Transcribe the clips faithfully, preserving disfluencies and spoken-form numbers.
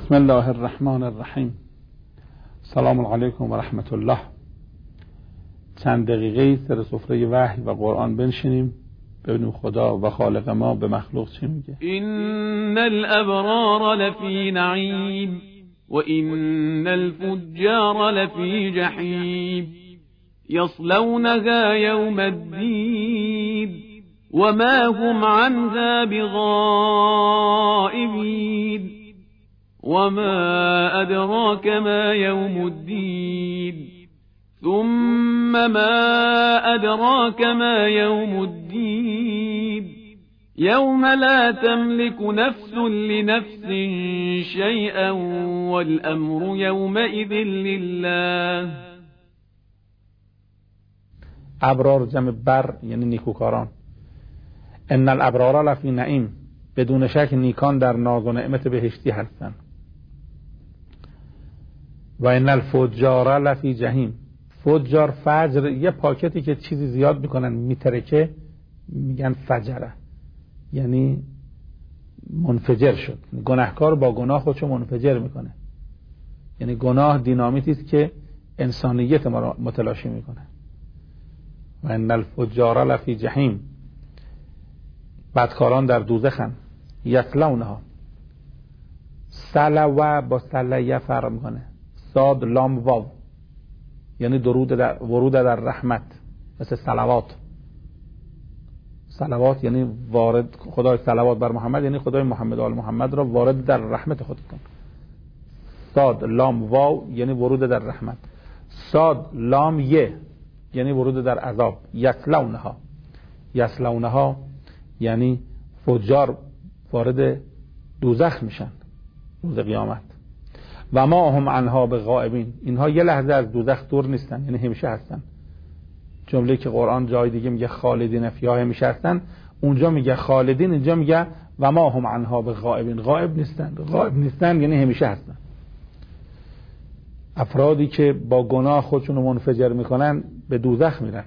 بسم الله الرحمن الرحیم. سلام علیکم و رحمت الله. چند دقیقه سر سفره وحی و قرآن بنشینیم ببینیم خدا و خالق ما به مخلوق چی میگه. ان الابرار لفی نعیم و ان الفجار لفی جحیم یصلونها یوم الدین وما هم عنها بغائبین وما أدراك ما يوم الدين ثم ما أدراك ما يوم الدين يوم لا تملك نفس لنفس شيئا والأمر يومئذ لله. ابرار جمع بر یعنی نیکوکاران. ان الابرار لفی نعیم، بدون شک نیکان در ناز و نعمت بهشتی هستند. و ان الفجار لفی جهیم، فجار فجر یه پاکتی که چیزی زیاد میکنن میترکه میگن فجره، یعنی منفجر شد. گناهکار با گناه خودشو منفجر میکنه، یعنی گناه دینامیتی است که انسانیت ما را متلاشی میکنه. و ان الفجار لفی جهیم، بدکاران در دوزخن. یصلونها، سلوه با سلیه فرق میکنه. صاد لام واو یعنی درود در ورود در رحمت، مثل صلوات. صلوات یعنی وارد، خدای صلوات بر محمد یعنی خدای محمد و آل محمد را وارد در رحمت خود کن. صاد لام واو یعنی ورود در رحمت. صاد لام یه یعنی ورود در عذاب. یصلونها، یصلونها یعنی فجار وارد دوزخ میشن روز قیامت. و ما هم عنها بغائبین، اینها یه لحظه از دوزخ دور نیستن، یعنی همیشه هستن. جمله که قرآن جای دیگه میگه خالدین فیها، همیشه هستن، اونجا میگه خالدین، اینجا میگه و ما هم عنها بغائبین، غائب نیستن. غائب نیستن یعنی همیشه هستن. افرادی که با گناه خودشون رو منفجر میکنن به دوزخ میرن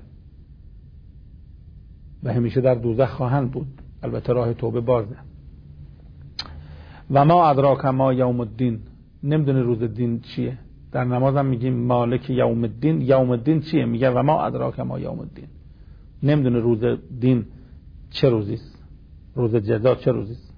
و همیشه در دوزخ خواهند بود، البته راه توبه بازه. و ما ادراک ما یوم الدین، نمیدونه روز دین چیه. در نماز هم میگیم مالک یوم الدین. یوم الدین چیه؟ میگه و ما ادراک ما یوم الدین. نمیدونه روز دین چه روزیست، روز جزا چه روزیست.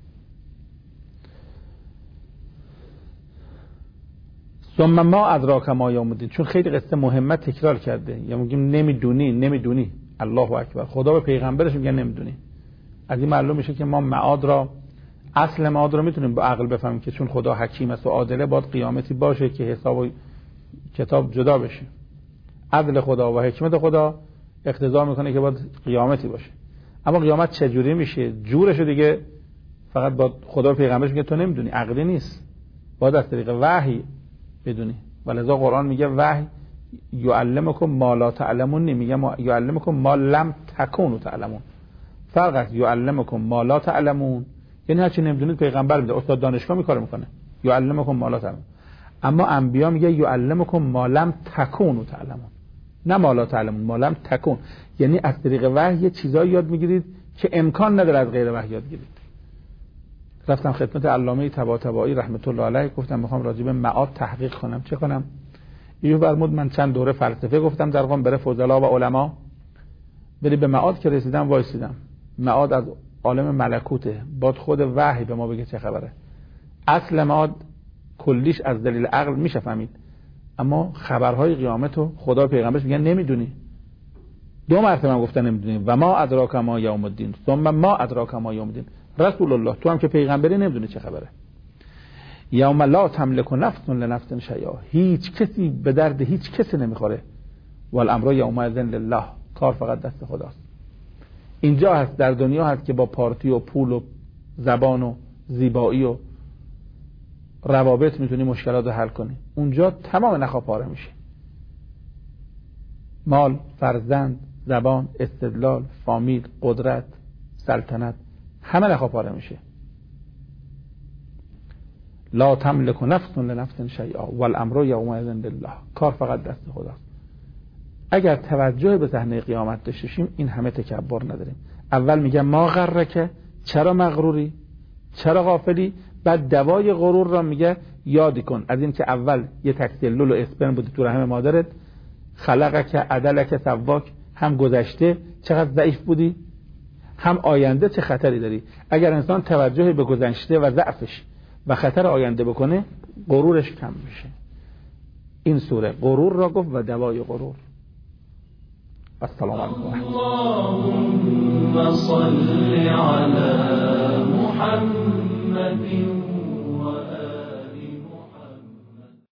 ثم ما ادراک ما یوم الدین، چون خیلی قصه مهمه تکرار کرده. یا میگیم نمیدونی، نمیدونی. الله اکبر. خدا به پیغمبرش میگه نمیدونی. از این معلوم میشه که ما معاد را، اصل معاد را میتونیم با عقل بفهمیم که چون خدا حکیم است و عادله، باید قیامتی باشه که حساب و کتاب جدا بشه. عدل خدا و حکمت خدا اقتضا میکنه که باید قیامتی باشه. اما قیامت چجوری میشه؟ جورش دیگه فقط با خدا و پیغمبرش میگه تو نمیدونی، عقلی نیست. باید از طریق وحی بدونی. ولذا قرآن میگه وحی یعلمکم ما لا تعلمون، نمیگه یعلمکم ما لم تکونوا تعلمون. فرق است. یعلمکم ما لا تعلمون یعنی هرچی نمیدونید پیغمبر میده، استاد دانشگاه میکاره میکنه. یعلمکم ما لا تعلمون. اما انبیا میگه یعلمکم ما لم تکونوا تعلمون، نه ما لا تعلمون، ما لم تکون، یعنی از طریق وحی چیزایی یاد میگیرید که امکان نداره از غیر وحی یاد گیرید. رفتم خدمت علامه طباطبایی رحمت الله علیه، گفتم میخوام راجع به معاد تحقیق کنم، چه کنم؟ ایشون فرمود من چند دوره فلسفه گفتم در قم بره فضلا و علما، ولی به معاد که رسیدم وایسیدم. معاد از عالم ملکوته، باید خود وحی به ما بگه چه خبره. اصل معاد کلیش از دلیل عقل میشه فهمید، اما خبرهای قیامتو خدا پیغمبرش میگن نمیدونی. دو مرتبه من گفتن نمیدونی. و ما ادراک ما یوم الدین ثم ما ادراک ما یوم الدین. رسول الله تو هم که پیغمبری نمیدونی چه خبره. یوم لا تملک نفس لنفس شیئا، هیچ کسی به درد هیچ کسی نمیخوره. والامر یومئذ لله، کار فقط دست خداست. اینجا هست، در دنیا هست که با پارتی و پول و زبان و زیبایی و روابط میتونی مشکلات رو حل کنی. اونجا تمام نخا پاره میشه. مال، فرزند، زبان، استدلال، فامیل، قدرت، سلطنت، همه نخا پاره میشه. لا تملک نفس لنفس شیئا والامر یومئذ لله، کار فقط دست خداست. اگر توجه به صحنه قیامت داشته باشیم این همه تکبر نداریم. اول میگه ما غرک، چرا مغروری، چرا غافلی، بعد دوای غرور را میگه یاد کن از این که اول یه تکسلول و اسپرم بودی تو رحم مادرت، خلقک عدلک سواک، هم گذشته چقدر ضعیف بودی، هم آینده چه خطری داری. اگر انسان توجه به گذشته و ضعفش و خطر آینده بکنه، غرورش کم میشه. این سوره غرور را گفت و دوای غرور. السلام علیکم. اللهم صل علی محمد